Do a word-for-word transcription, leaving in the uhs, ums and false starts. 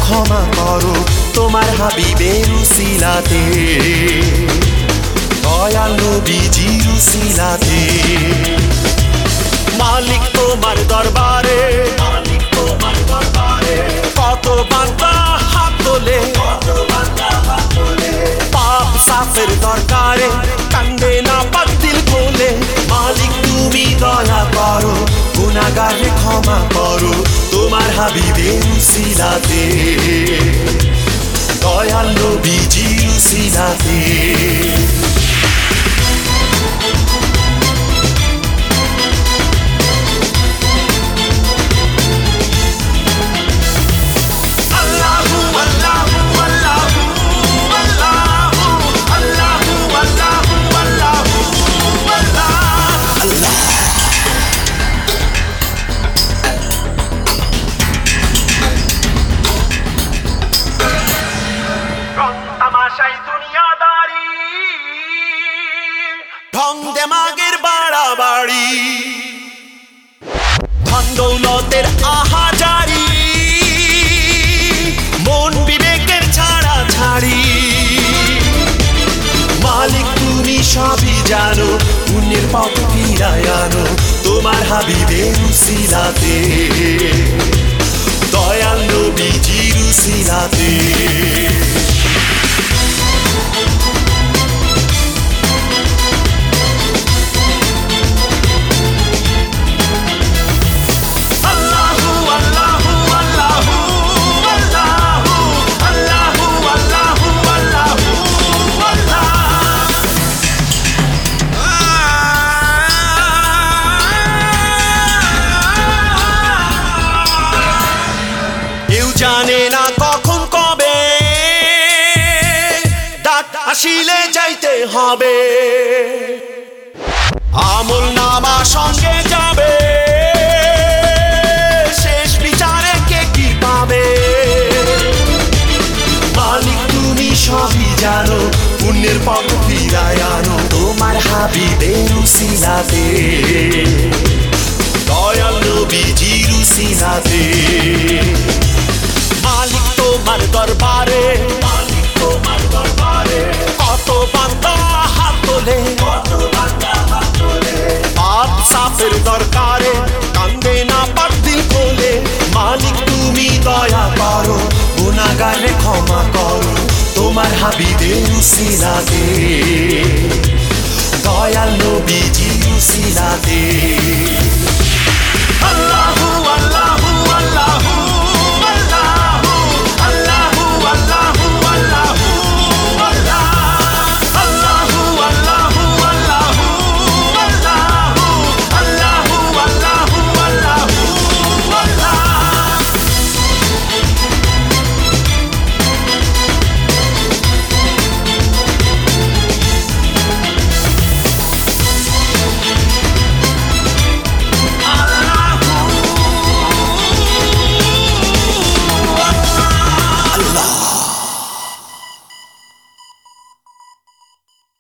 ক্ষমা করো তোমার হাবিবের উসিলাতে, দয়াল নবীজির উসিলাতে। মালিক তোমার দরবারে, মালিক তোমার দরবারে কত বান্দা হাত তোলে, কত বান্দা হাত তোলে। পাপ সাফের দরকারে কান্দে না পাক দিল খোলে। মালিক তুমি দয়া করো গুনাহগারে ক্ষমা করো তোমার হাবিবের উসিলাতে, দয়াল নবীজির উসিলাতে। ঢং দেমাগের বাড়াবাড়ি, ধন দৌলতের আহাজারি, মন বিবেকের ছাড়া ছাড়ি। মালিক তুমি সবই জানো, পুণ্যের পথ ফিরায় আনো তোমার হাবিবের উসিলাতে, দয়াল নবীজির উসিলাতে। জানে না কখন কবে ডাক আসিলে যাইতে হবে, আমল নামা সঙ্গে যাবে, শেষ বিচারে কে কি পাবে। মালিক তুমি সবই জানো, পুণ্যের পথ ফিরায় আনো তোমার হাবিবের উসিলাতে, দয়াল নবীজির উসিলাতে। মালিক তোমার দরবারে, মালিক তোমার দরবারে কত বান্দা হাত তোলে, কত বান্দা হাত তোলে। পাপ সাফের দরকারে কান্দে না পাক দিল খোলে। মালিক তুমি দয়া করো গুনাহগারে ক্ষমা করো তোমার হাবিবের উসিলাতে।